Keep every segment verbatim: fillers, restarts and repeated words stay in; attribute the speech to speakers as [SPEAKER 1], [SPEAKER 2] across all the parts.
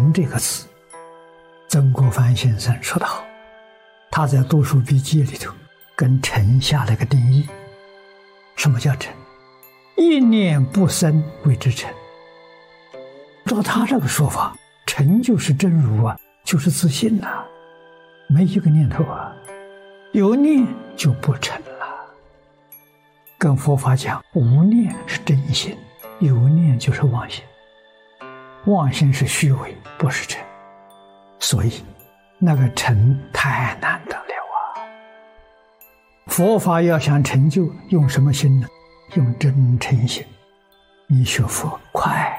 [SPEAKER 1] 成这个字，曾国藩先生说得好，他在读书笔记里头跟成下了个定义。什么叫成？一念不生谓之成。照他这个说法，成就是真如啊，就是自信呐、啊，没一个念头啊，有念就不成了。跟佛法讲，无念是真心，有念就是妄心，妄心是虚伪，不是真。所以那个成太难得了啊！佛法要想成就，用什么心呢？用真诚心。你学佛快。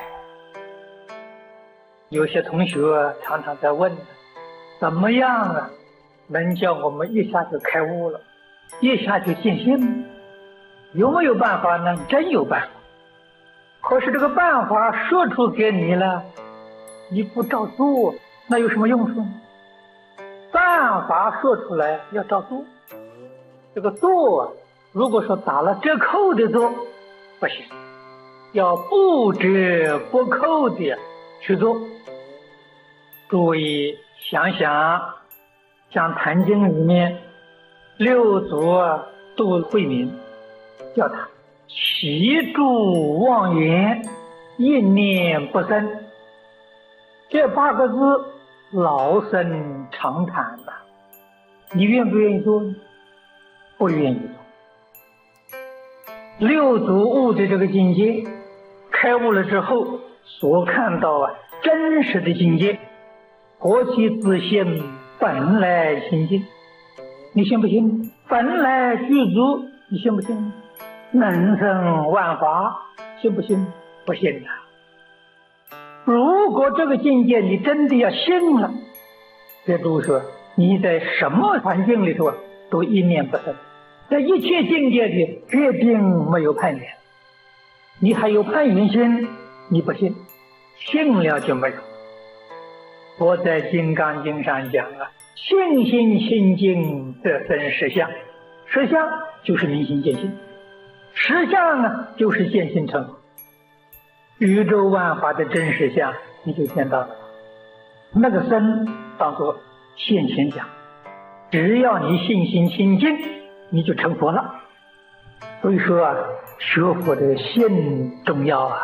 [SPEAKER 2] 有些同学常常在问，怎么样啊能叫我们一下就开悟了，一下就见性？有没有办法呢？真有办法。可是这个办法说出给你了，你不照做，那有什么用处呢？办法说出来要照做，这个做如果说打了折扣的做不行，要不折不扣的去做。诸位想想，像《坛经》里面六祖度慧明，叫他祈住妄言，一念不生。这八个字老生常谈呐，你愿不愿意做呢？不愿意做。六祖悟的这个境界，开悟了之后所看到啊真实的境界，何其自信，本来清净，你信不信？本来具足，你信不信？能生万法，信不信？不信啊！如果这个境界你真的要信了，别诸说你在什么环境里头都一念不生，在一切境界里决定没有攀缘。你还有攀缘心，你不信，信了就没有。我在《金刚经》上讲啊，信心心境得生实相，实相就是明心见性，实相啊就是见性成佛。宇宙万法的真实相你就见到了，那个身当作现前讲，只要你信心清净，你就成佛了。所以说啊，学佛的心重要啊。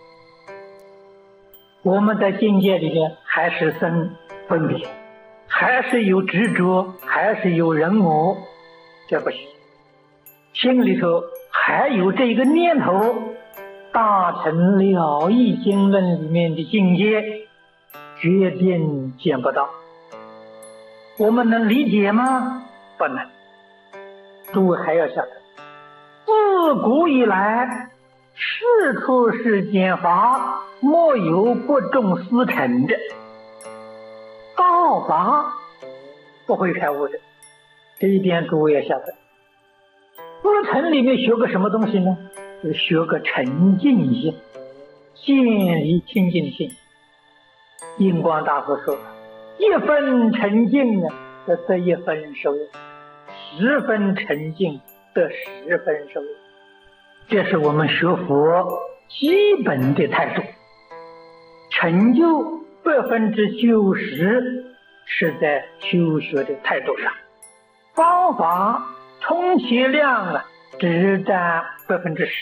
[SPEAKER 2] 我们在境界里面还是生分别，还是有执着，还是有人我，这不行。心里头还有这个念头，大乘了义经论里面的境界决定见不到。我们能理解吗？不能。诸位还要晓得，自古以来世出世间法，莫有不重思成的。道法不会开悟的，这一点诸位要晓得。思成里面学个什么东西呢？就学个沉静心，建立清净心。印光大佛说，一分沉静啊，得得一分受用；十分沉静得十分受用。这是我们学佛基本的态度。成就百分之九十是在修学的态度上，方法充其量啊只占百分之十。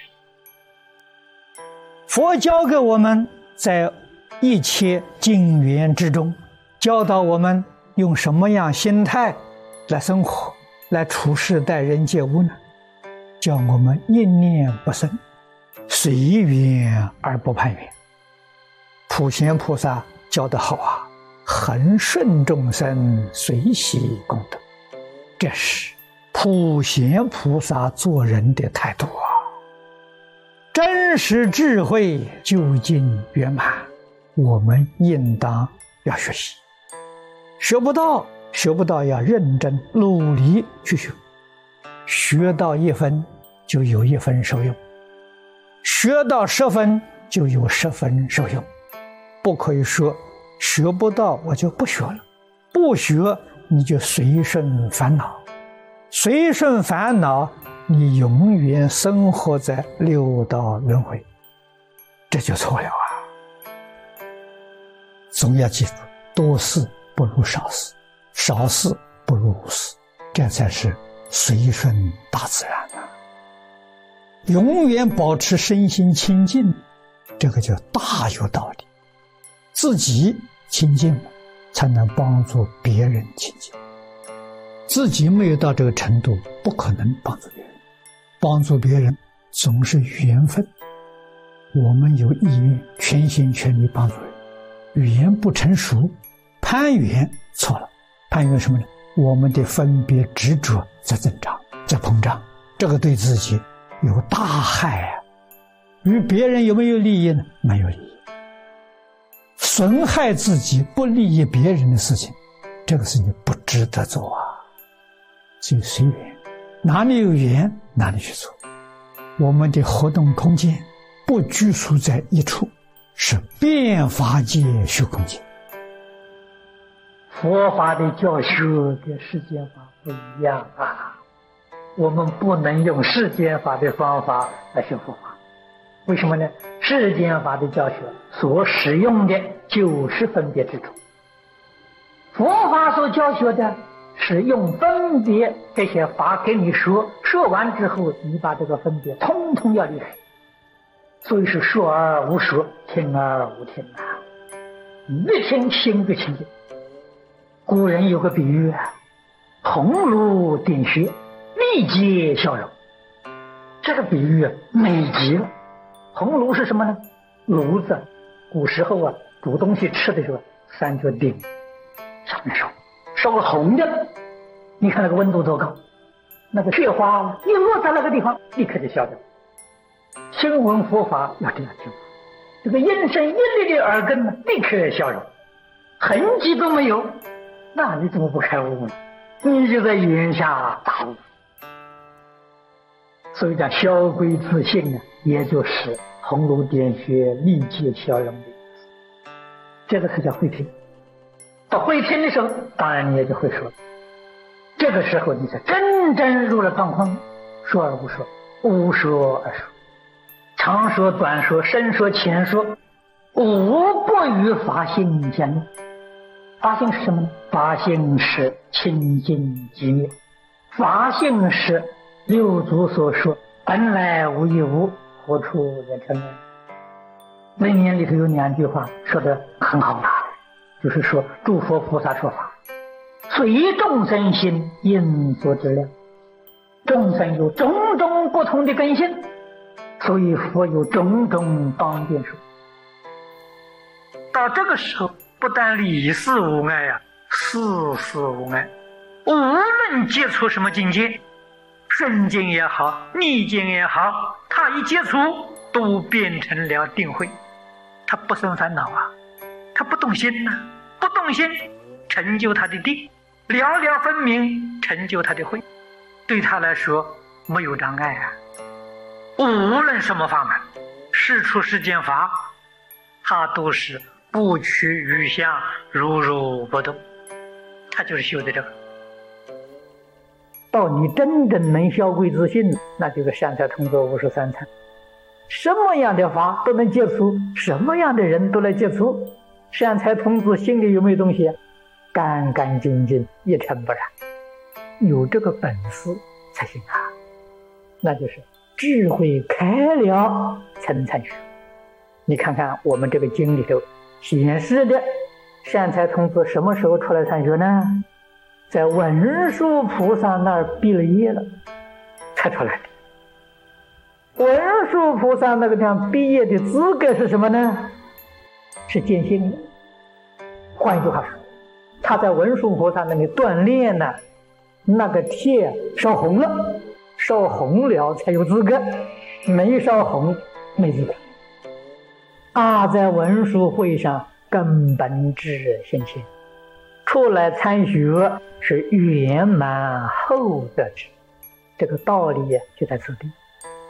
[SPEAKER 1] 佛教给我们在一切境缘之中，教导我们用什么样心态来生活，来处事待人接物呢？叫我们一念不生，随缘而不攀缘。普贤菩萨教得好啊，恒顺众生，随喜功德，这是普贤菩萨做人的态度啊。真实智慧究竟圆满，我们应当要学习。学不到，学不到要认真努力去学。学到一分就有一分受用，学到十分就有十分受用。不可以说学不到我就不学了，不学你就随顺烦恼，随顺烦恼你永远生活在六道轮回，这就错了啊。 总要记住，多事不如少事，少事不如无事，这才是随顺大自然啊！永远保持身心清净，这个叫大有道理。自己清净了，才能帮助别人清净。自己没有到这个程度，不可能帮助别人。帮助别人总是缘分，我们有意愿全心全力帮助人，语言不成熟，攀缘错了。攀缘什么呢？我们的分别执着在增长，在膨胀，这个对自己有大害啊！与别人有没有利益呢？没有利益。损害自己不利益别人的事情，这个事情不值得做啊！所以随缘，哪里有缘哪里去做。我们的活动空间不拘束在一处，是变法界虚空间。
[SPEAKER 2] 佛法的教学跟世间法不一样啊，我们不能用世间法的方法来学佛法。为什么呢？世间法的教学所使用的就是分别执着，佛法所教学的是用分别这些法给你说，说完之后你把这个分别通通要离开，所以是说而无说，听而无听啊，越听心越清净。古人有个比喻啊，红炉点穴，立即消融。这个比喻啊美极了。红炉是什么呢？炉子，古时候啊煮东西吃的时候，三脚鼎上面烧，烧了红的，你看那个温度多高，那个雪花一落在那个地方立刻就消掉。声闻佛法要这样听，这个音声一粒粒耳根呢立刻消融，痕迹都没有，那你怎么不开悟呢？你就在言下大悟。所以讲消归自性呢，也就是红炉点穴，立即消融的意思。这个才叫会听。到会听的时候，当然你也就会说。这个时候你才真正入了状况，说而无说，无说而说，长说短说，深说浅说，无不与法性相应。法性是什么呢？法性是清净寂灭，法性是六祖所说本来无一物，何处惹尘埃。楞严里头有两句话说得很好啊，就是说诸佛菩萨说法随众生心应所知量，众生有种种不同的根性，所以佛有种种方便说。到这个时候，不但理事无碍呀、啊，事事无碍，无论接触什么境界，顺境也好，逆境也好，他一接触都变成了定慧，他不生烦恼啊，他不动心呐、啊，不动心成就他的定，了了分明成就他的慧，对他来说没有障碍啊。无论什么法门，事出世间法，他都是不取于相，如如不动，他就是修的这个。到你真正能消归自性，那就是善财童子五十三参，什么样的法都能接触，什么样的人都能接触。善财童子心里有没有东西？干干净净，一尘不染，有这个本事才行啊。那就是智慧开了才能参学。你看看我们这个经里头显示的善财童子什么时候出来参学呢？在文殊菩萨那儿毕了业了才出来的。文殊菩萨那个地方毕业的资格是什么呢？是见性的。换一句话说，他在文殊菩萨那里锻炼呢，那个铁烧红了，烧红了才有资格，没烧红没资格。啊，在文殊会上根本智现前，出来参学是圆满后得知，这个道理就在此地。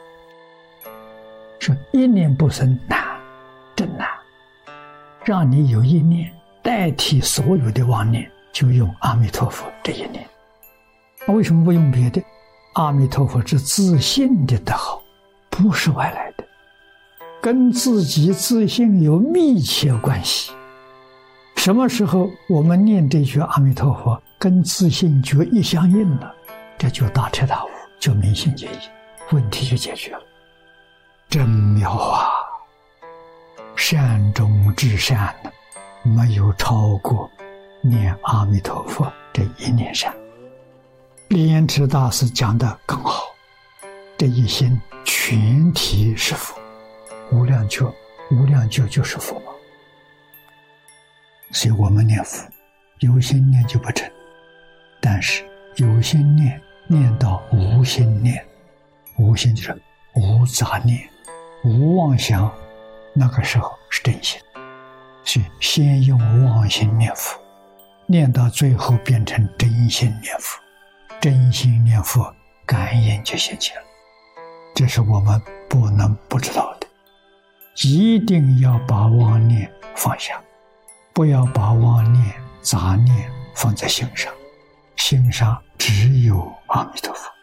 [SPEAKER 1] 说一念不生难，真难，让你有一念代替所有的妄念，就用阿弥陀佛这一念。为什么不用别的？阿弥陀佛是自信的德号，不是外来的，跟自己自信有密切关系。 什么时候我们念这句阿弥陀佛，跟自信觉一相应了，这就大彻大悟，就明心见性，问题就解决了。真妙啊！善中至善呢，没有超过念阿弥陀佛这一念善。莲延池大师讲得更好，这一心全体是佛，无量觉，无量觉就是佛嘛。所以我们念佛，有心念就不成，但是有心念念到无心念，无心就是无杂念、无妄想，那个时候是真心。是先用妄心念佛，念到最后变成真心念佛，真心念佛感应就现前了。这是我们不能不知道的，一定要把妄念放下，不要把妄念、杂念放在心上，心上只有阿弥陀佛。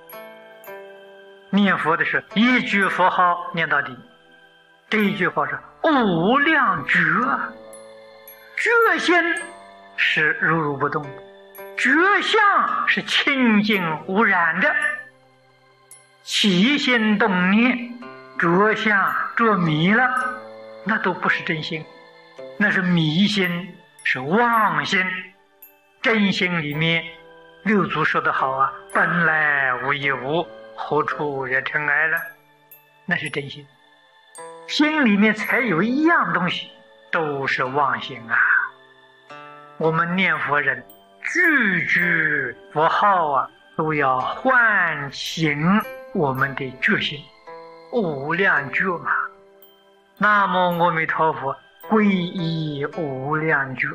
[SPEAKER 2] 念佛的是一句佛号念到底，这一句话是无量觉，觉心是如如不动的，觉相是清净无染的，起心动念着相着迷了，那都不是真心，那是迷心，是妄心。真心里面六祖说得好啊，本来无一物，何处惹尘埃了，那是真心。心里面才有一样东西，都是妄心啊。我们念佛人句句佛号啊，都要唤醒我们的觉心，无量觉嘛。南无阿弥陀佛，皈依无量觉，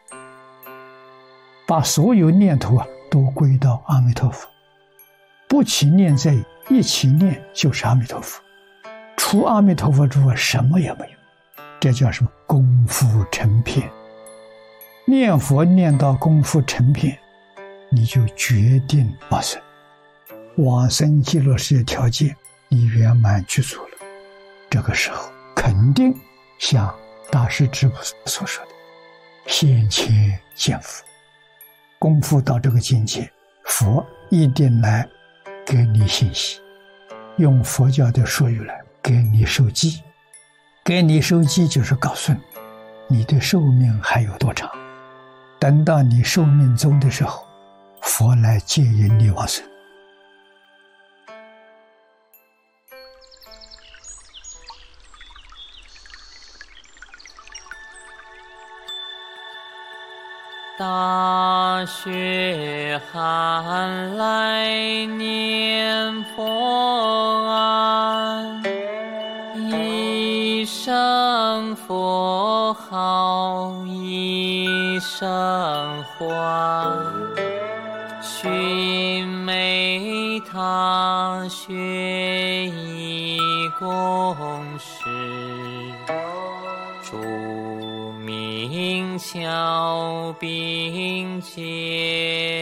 [SPEAKER 1] 把所有念头啊都归到阿弥陀佛，不起念在一起念就是阿弥陀佛，除阿弥陀佛之外什么也没有。这叫什么？功夫成片。念佛念到功夫成片，你就决定往生，往生极乐世界条件你圆满具足了。这个时候肯定像大师智菩萨所说的，现前见佛。功夫到这个境界，佛一定来给你信息，用佛教的术语来给你授记。给你授记就是告诉你你的寿命还有多长，等到你寿命终的时候，佛来接引你往生。
[SPEAKER 3] 大雪寒来念佛安，一声佛号一声欢，寻梅他学一公事，著名小兵皆